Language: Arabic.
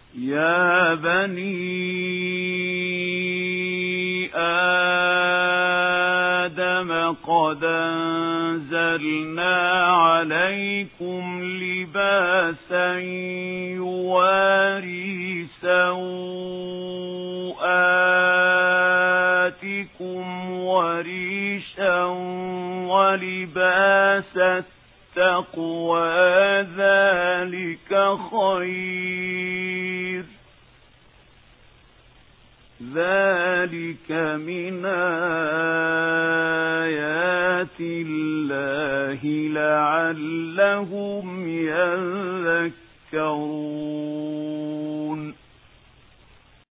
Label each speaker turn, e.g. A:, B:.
A: يا بني آدم قد أنزلنا عليكم لباسا يواري سوآتكم وريشا ولباس التقوى ذلك خير ذلك من آيات الله لعلهم يذكرون